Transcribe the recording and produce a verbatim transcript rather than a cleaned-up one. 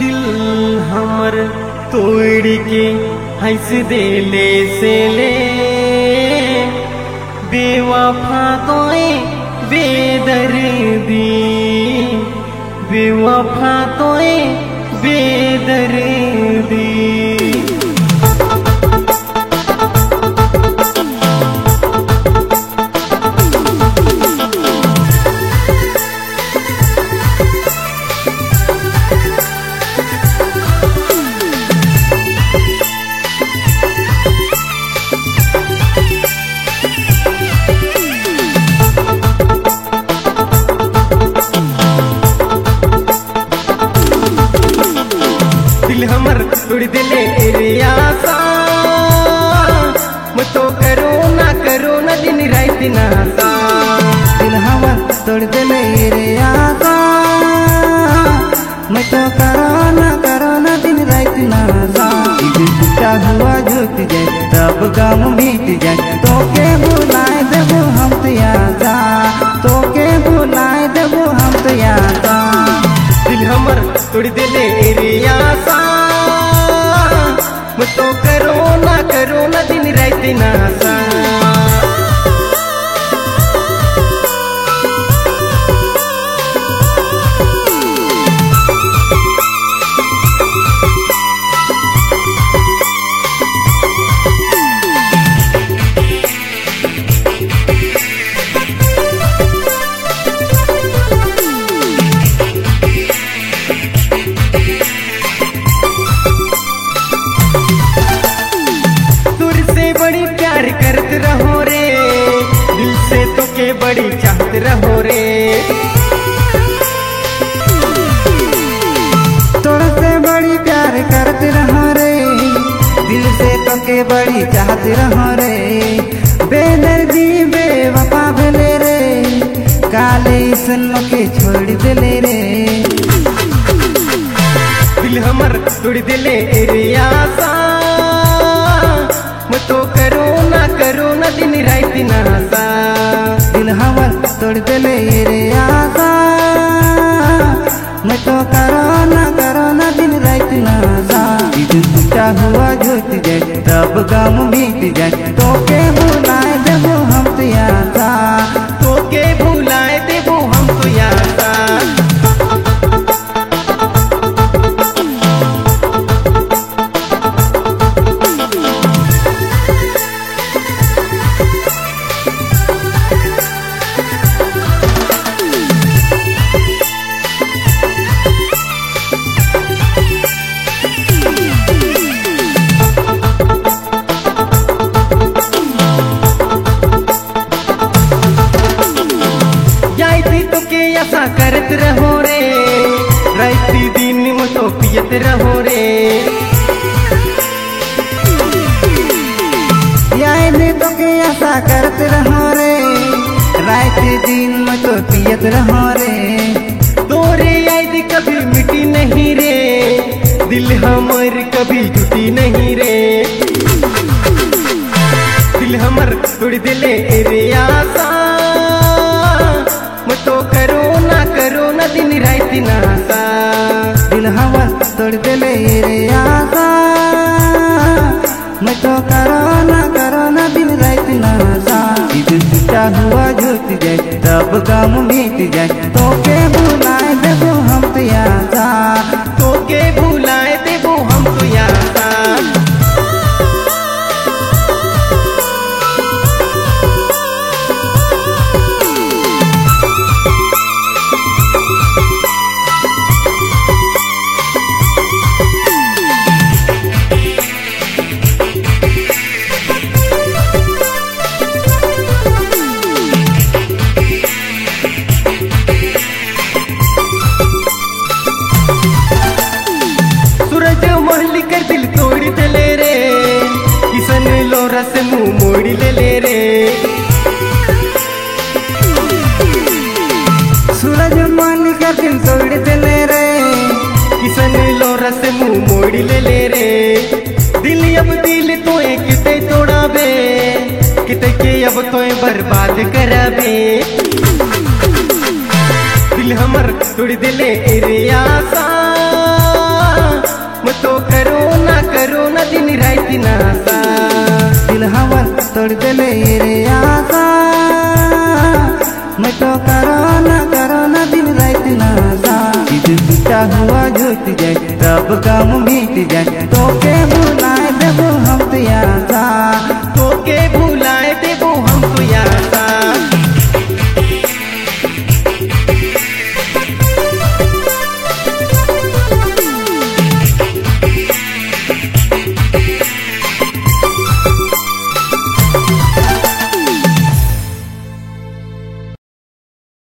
दिल हमर तोड़ के हंस देले से ले बेवफा तोए बेदर्दी बेवफा तोए बेदर्दी। दिल हमर तोड़ दिले रे आसा मैं तो करो ना करो ना दिन रात नासा। दिल हमर तोड़ दिले रे आसा मैं तो करो ना करो ना दिन रात नासा। दिल टूटा हुआ झूठ जाए तब गम मिट जाए तो के बुलाए देबो हम तो आसा तो के बुलाए देबो हम तो आसा। दिल हमर तोड़ दिले रे आसा मैं तो करो ना करो ना दिन रात नासा। बड़ी प्यार करत रहो रे दिल से तो के बड़ी चाहत रहो रे। तोर से बड़ी प्यार करत रहो रे दिल से तो के बड़ी चाहत रहो रे। बेदर्दी बेवफा भेले रे काले सन के छोड़ दिले रे। दिल हमर तोड़ दिले रे आसा मैं तो करो ना करो ना दिन रात नासा। दिल हमर तोड़ दिले रे आसा मैं तो करो ना करो ना दिन रात नासा। दिल टूटा हुआ झूठ जाए तब गम मिट जाए तो के बुलाए देबो हम तो आसा तो के भुलाए देबो हम तो आसा। ऐसा करत रहो रे रात दिन में तो पियत रहो रे। याद तो के ऐसा करत रहो रे रात दिन में तो पियत रहो रे। तोरे याद कभी मिटी नहीं रे दिल हमर कभी जुटी नहीं रे। दिल हमर तोड़ दिले रे आसा मैं तो करो ना करो ना दिन रात नासा। दिल हमर तोड़ दिले रे आसा मैं तो करो ना करो ना दिन रात नासा। दिल टूटा हुआ झूठ जाए तब गम मिट जाए तो के बुलाए देबो हम तो आसा तो के भुलाए देबो हम तो आसा। कर दिल तोड़ दिले रे किसन लोरा से मुंह मोड़ ले ले रे। सूरज मान का दिल तोड़ दिले रे किसन लोरा से मुंह मोड़ ले ले रे। दिल अब दिल तो किते तोड़ा बे किते के अब तो बर्बाद कराबे। दिल हमर तोड़ दिले रे आसा तोड़ दिले ये रे आशा। मैं तो करो ना करो ना दिन रात नासा। ईद टूटा हुआ जुट जाए तब गम मिट जाए, तो के बुलाए